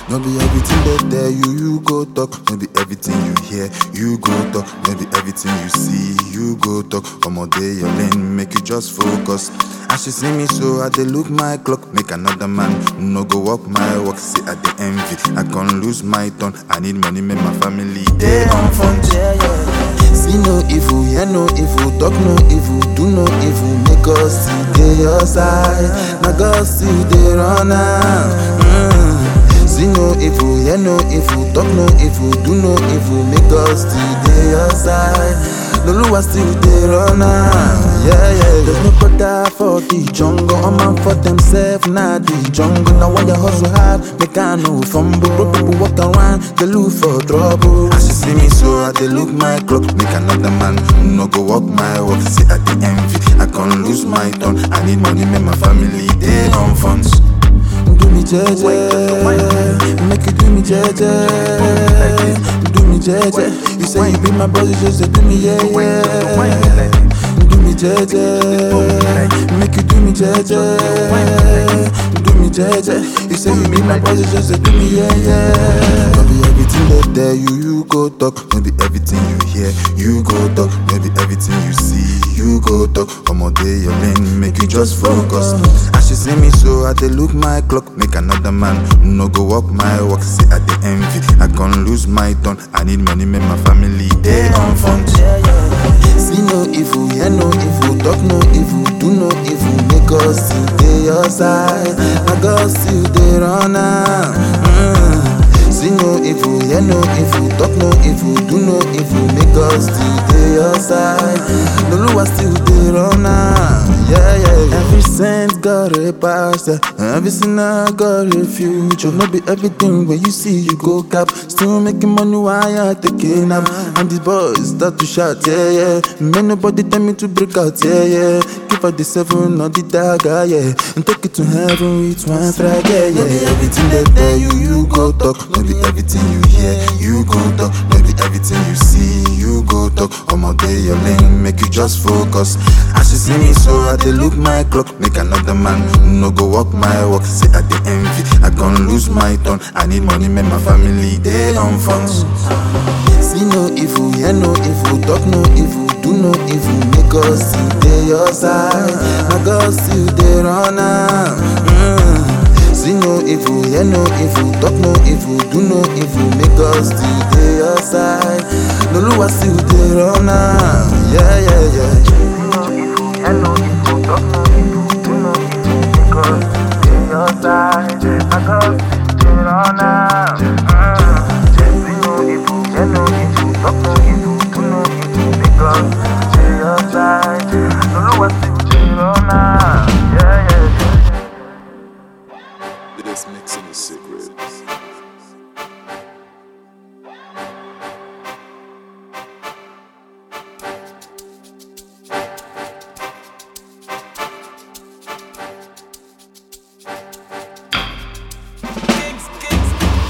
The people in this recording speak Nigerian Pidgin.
No be everything they tell you go talk. No be everything you hear, you go talk. No be everything you see, you go talk. Come on, day your lane, make you just focus. As she see me, so I dey look my clock. Make another man no go walk my walk. See I dey envy, I can't lose my turn. I need money, make my family day on funds. See no evil, hear no evil, talk no evil, do no evil. Make us see dey your side. Now God see dey run am. See no evil, hear no evil, talk no evil, do no evil. Make us see dey your side. Loluwa still dey run am. There's no quarter for the jungle. A man for themselves, not the jungle. Now when you hustle hard, make I know fumble. Bro, people walk around, they look for trouble. As you see me, so I dey look my clock. Make another man no go walk my walk. See I dey envy, I can't lose my turn. I need money, make my family day on funds. Do me jeje, make you do me jeje. Do me jeje. You say you be my brother, just do me yeah. Do me jeje, make you do me jeje. Do me jeje. You say you be my brother, just do me yeah. No be everything they tell you go talk. No be everything you hear, you go talk. No be everything you see, you go talk. Come on, day your lane, make you just focus. As she see me, so I dey look my clock. Make another man no go walk my walk. See I dey envy, I can't lose my turn. I need money, make my family day on funds. See no evil, hear no evil, talk no evil, do no evil. Make us see dey your side. Now God see dey run am. See no evil, hear no evil, talk no evil, do no evil. Make us see dey your side. Loluwa still dey run am. Every cent got a past, every sinner got a future. No be everything when you see you go cap. Still making money while you're taking up. And these boys start to shout, May nobody tell me to break out, Give her the 7 or the dagger, And take it to heaven with one strike, No be everything they tell you go talk. No be everything you hear, you go talk. No be everything you see, you go talk. All my day your lane, make you just focus. As you see me, so I dey look my clock. Make another man no go walk my walk. Say I dey envy, I can't lose my turn. I need money, make my family day on funds. See no evil, hear no evil, talk no evil, do no evil. Make us see dey your side. Now God still dey run am. See no evil, hear no evil, talk no evil, do no evil. Make us still dey your side. Loluwa still dey run am. I know you talk no evil, do no evil, because in your side, I got to run out. Do no evil, talk no evil, do no evil, because in your side, I don't know what